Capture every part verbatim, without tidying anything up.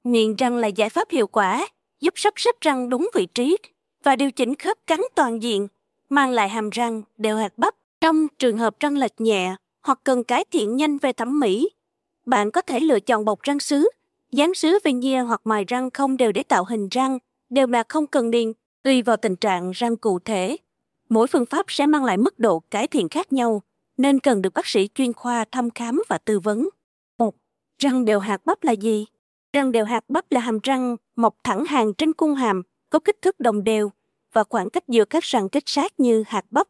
Niềng răng là giải pháp hiệu quả, giúp sắp xếp răng đúng vị trí và điều chỉnh khớp cắn toàn diện, mang lại hàm răng đều hạt bắp. Trong trường hợp răng lệch nhẹ hoặc cần cải thiện nhanh về thẩm mỹ, bạn có thể lựa chọn bọc răng sứ, dán sứ veneer hoặc mài răng không đều để tạo hình răng đều mà không cần niềng. Tùy vào tình trạng răng cụ thể, mỗi phương pháp sẽ mang lại mức độ cải thiện khác nhau, nên cần được bác sĩ chuyên khoa thăm khám và tư vấn. một. Răng đều hạt bắp là gì? Răng đều hạt bắp là hàm răng mọc thẳng hàng trên cung hàm, có kích thước đồng đều và khoảng cách giữa các răng kết sát như hạt bắp.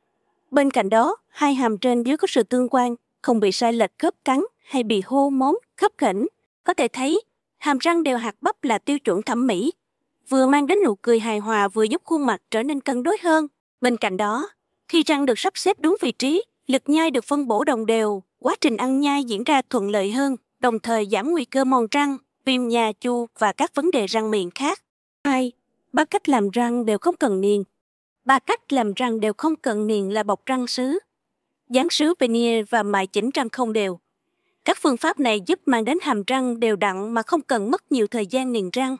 Bên cạnh đó, hai hàm trên dưới có sự tương quan, không bị sai lệch khớp cắn hay bị hô móm, khớp khểnh. Có thể thấy, hàm răng đều hạt bắp là tiêu chuẩn thẩm mỹ, vừa mang đến nụ cười hài hòa vừa giúp khuôn mặt trở nên cân đối hơn. Bên cạnh đó, khi răng được sắp xếp đúng vị trí, lực nhai được phân bổ đồng đều, quá trình ăn nhai diễn ra thuận lợi hơn, đồng thời giảm nguy cơ mòn răng, viêm nha chu và các vấn đề răng miệng khác. hai. Ba cách làm răng đều không cần niềng. Ba cách làm răng đều không cần niềng là bọc răng sứ, dán sứ veneer và mài chỉnh răng không đều. Các phương pháp này giúp mang đến hàm răng đều đặn mà không cần mất nhiều thời gian niềng răng.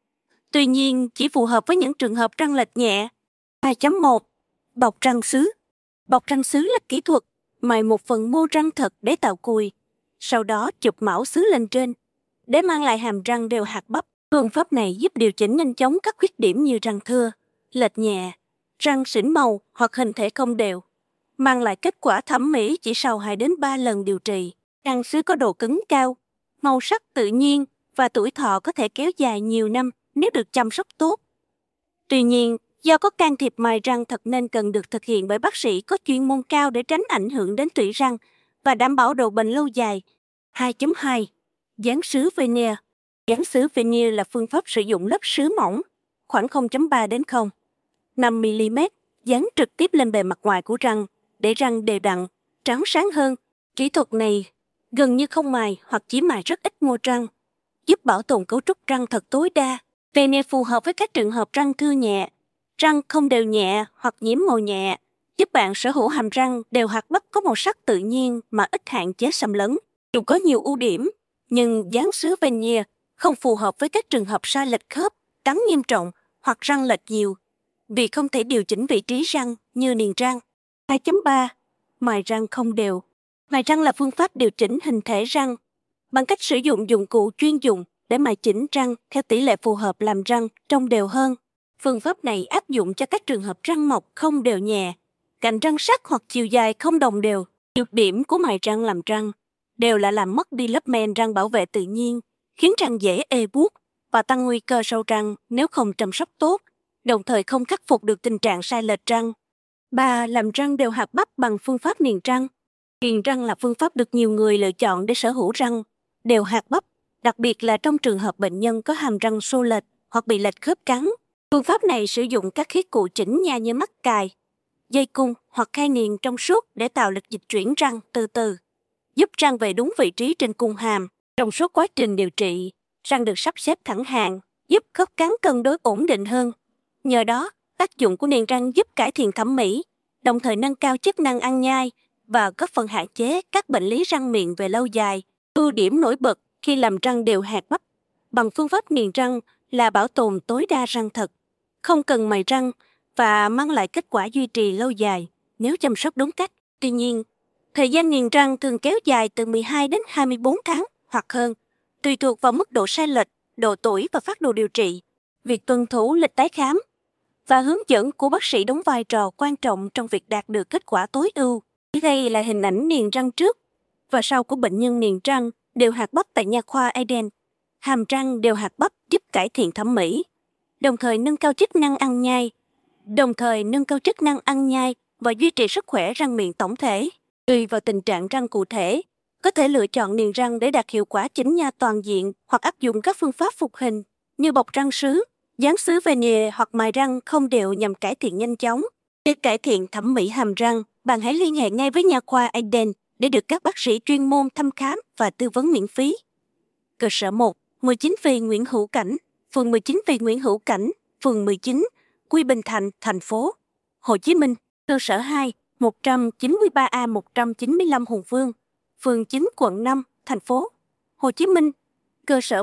Tuy nhiên, chỉ phù hợp với những trường hợp răng lệch nhẹ. hai chấm một. Bọc răng sứ. Bọc răng sứ là kỹ thuật mài một phần mô răng thật để tạo cùi, sau đó chụp mão sứ lên trên để mang lại hàm răng đều hạt bắp. Phương pháp này giúp điều chỉnh nhanh chóng các khuyết điểm như răng thưa, lệch nhẹ, răng xỉn màu hoặc hình thể không đều, mang lại kết quả thẩm mỹ chỉ sau hai đến ba lần điều trị. Răng sứ có độ cứng cao, màu sắc tự nhiên và tuổi thọ có thể kéo dài nhiều năm nếu được chăm sóc tốt. Tuy nhiên, do có can thiệp mài răng thật nên cần được thực hiện bởi bác sĩ có chuyên môn cao để tránh ảnh hưởng đến tủy răng và đảm bảo độ bền lâu dài. hai chấm hai. Dán sứ veneer. Dán sứ veneer là phương pháp sử dụng lớp sứ mỏng, khoảng không chấm ba đến không phẩy năm mi-li-mét, dán trực tiếp lên bề mặt ngoài của răng để răng đều đặn, trắng sáng hơn. Kỹ thuật này gần như không mài hoặc chỉ mài rất ít mô răng, giúp bảo tồn cấu trúc răng thật tối đa. Veneer phù hợp với các trường hợp răng thưa nhẹ, răng không đều nhẹ hoặc nhiễm màu nhẹ, giúp bạn sở hữu hàm răng đều hạt bắp có màu sắc tự nhiên mà ít hạn chế xâm lấn. Dù có nhiều ưu điểm, nhưng dán sứ veneer không phù hợp với các trường hợp sai lệch khớp, cắn nghiêm trọng hoặc răng lệch nhiều, vì không thể điều chỉnh vị trí răng như niềng răng. hai chấm ba. Mài răng không đều. Mài răng là phương pháp điều chỉnh hình thể răng bằng cách sử dụng dụng cụ chuyên dụng để mài chỉnh răng theo tỷ lệ phù hợp làm răng trông đều hơn. Phương pháp này áp dụng cho các trường hợp răng mọc không đều nhẹ, cạnh răng sắc hoặc chiều dài không đồng đều. Nhược điểm của mài răng làm răng đều là làm mất đi lớp men răng bảo vệ tự nhiên, khiến răng dễ ê buốt và tăng nguy cơ sâu răng nếu không chăm sóc tốt, đồng thời không khắc phục được tình trạng sai lệch răng. ba. Làm răng đều hạt bắp bằng phương pháp niềng răng. Niềng răng là phương pháp được nhiều người lựa chọn để sở hữu răng đều hạt bắp, đặc biệt là trong trường hợp bệnh nhân có hàm răng xô lệch hoặc bị lệch khớp cắn. Phương pháp này sử dụng các khí cụ chỉnh nha như mắc cài, dây cung hoặc khay niềng trong suốt để tạo lực dịch chuyển răng từ từ, giúp răng về đúng vị trí trên cung hàm. Trong suốt quá trình điều trị, răng được sắp xếp thẳng hàng, giúp khớp cắn cân đối ổn định hơn. Nhờ đó, tác dụng của niềng răng giúp cải thiện thẩm mỹ, đồng thời nâng cao chức năng ăn nhai và góp phần hạn chế các bệnh lý răng miệng về lâu dài. Ưu điểm nổi bật khi làm răng đều hạt bắp bằng phương pháp niềng răng là bảo tồn tối đa răng thật, không cần mài răng và mang lại kết quả duy trì lâu dài nếu chăm sóc đúng cách. Tuy nhiên, thời gian niềng răng thường kéo dài từ mười hai đến hai mươi bốn tháng hoặc hơn, tùy thuộc vào mức độ sai lệch, độ tuổi và phác đồ điều trị. Việc tuân thủ lịch tái khám và hướng dẫn của bác sĩ đóng vai trò quan trọng trong việc đạt được kết quả tối ưu. Đây là hình ảnh niềng răng trước và sau của bệnh nhân niềng răng đều hạt bắp tại nha khoa Eden. Hàm răng đều hạt bắp giúp cải thiện thẩm mỹ, đồng thời nâng cao chức năng ăn nhai, đồng thời nâng cao chức năng ăn nhai và duy trì sức khỏe răng miệng tổng thể. Tùy vào tình trạng răng cụ thể, có thể lựa chọn niềng răng để đạt hiệu quả chỉnh nha toàn diện hoặc áp dụng các phương pháp phục hình như bọc răng sứ, dán sứ veneer hoặc mài răng không đều nhằm cải thiện nhanh chóng. Để cải thiện thẩm mỹ hàm răng, bạn hãy liên hệ ngay với nha khoa Eden để được các bác sĩ chuyên môn thăm khám và tư vấn miễn phí. Cơ sở một, mười chín vì Nguyễn Hữu Cảnh, phường mười chín vì Nguyễn Hữu Cảnh, phường mười chín, Quy Bình Thạnh, thành phố Hồ Chí Minh. Cơ sở hai, một trăm chín mươi ba A một trăm chín mươi lăm Hùng Vương, phường chín, quận năm, thành phố Hồ Chí Minh. Cơ sở ba,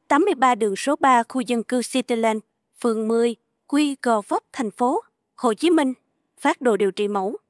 tám mươi ba đường số ba khu dân cư Cityland, phường mười, Quy Gò Vấp, thành phố Hồ Chí Minh, phác đồ điều trị mẫu.